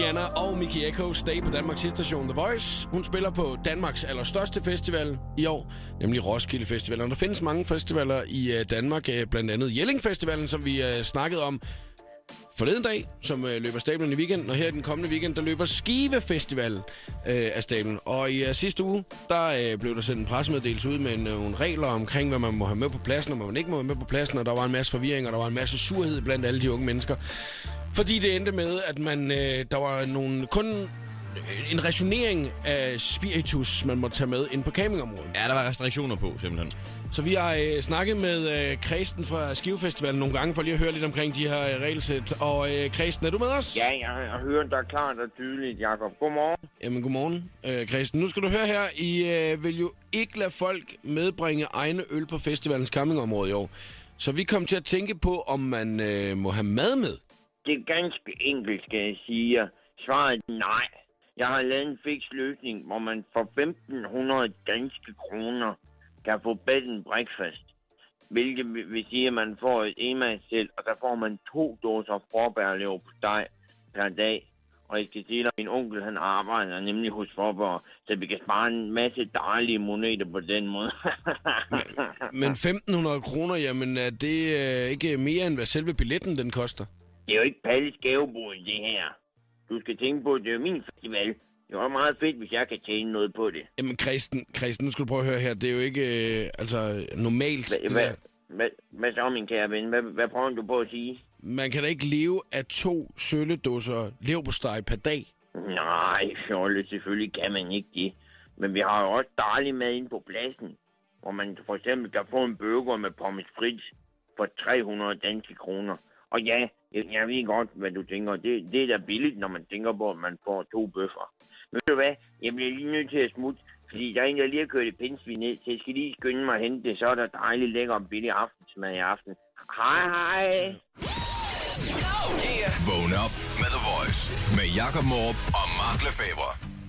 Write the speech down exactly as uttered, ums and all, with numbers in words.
Rihanna og Miki Eko stay på Danmarks station The Voice. Hun spiller på Danmarks allerstørste festival i år, nemlig Roskilde Festival. Og der findes mange festivaler i Danmark, blandt andet Jelling Festivalen, som vi snakkede om forleden dag, som øh, løber stablen i weekenden, og her i den kommende weekend, der løber Skive Festival øh, af stablen. Og i øh, sidste uge, der øh, blev der sendt en pressemeddelelse ud med nogle regler omkring, hvad man må have med på pladsen, og hvad man ikke må have med på pladsen, og der var en masse forvirring, og der var en masse surhed blandt alle de unge mennesker. Fordi det endte med, at man, øh, der var nogle, kun en rationering af spiritus, man må tage med ind på campingområdet. Ja, der var restriktioner på, simpelthen. Så vi har øh, snakket med øh, Kristen fra Skive Festivalen nogle gange, for lige at høre lidt omkring de her øh, regelsæt. Og øh, Kristen, er du med os? Ja, jeg har hørt dig klart og tydeligt, Jakob. Godmorgen. Jamen, godmorgen, øh, Kristen. Nu skal du høre her, I øh, vil jo ikke lade folk medbringe egne øl på festivalens campingområde i år. Så vi kom til at tænke på, om man øh, må have mad med. Det er ganske enkelt, skal jeg sige. Svaret er nej. Jeg har lavet en fix løsning, hvor man for femten hundrede danske kroner kan få bed and breakfast. Hvilket vil sige, at man får et enmandssæt, og der får man to dåser forberlever på steg per dag. Og jeg skal sige dig, min onkel han arbejder nemlig hos Forborg, så vi kan spare en masse dejlige moneter på den måde. Men femten hundrede kroner, jamen er det øh, ikke mere end hvad selve billetten den koster? Det er jo ikke Palles gavebord, det her. Du skal tænke på, at det er min festival. Det er meget fedt, hvis jeg kan tjene noget på det. Jamen, Kristen, Kristen, nu skal du prøve at høre her. Det er jo ikke øh, altså normalt. Hva, hva, hva, hvad så, min kære ven? Hvad, hvad prøver du på at sige? Man kan da ikke leve af to sølledåser leverpostej per dag. Nej, fjolle, selvfølgelig kan man ikke det. Men vi har jo også dejlig mad inde på pladsen, hvor man for eksempel kan få en burger med pommes frites for tre hundrede danske kroner. Og ja, jeg, jeg ved godt, hvad du tænker. Det, det er da billigt, når man tænker på, at man får to bøffer. Men ved du hvad? Jeg bliver lige nødt til at smutte, fordi der er en, der lige har kørt et pindsvin ned, så jeg skal lige skynde mig at hente det. Så er der dejligt lækker og billig aftensmad i aften. Hej, hej! Vågn op med The Voice med Jakob Morup og Mark Lefebvre.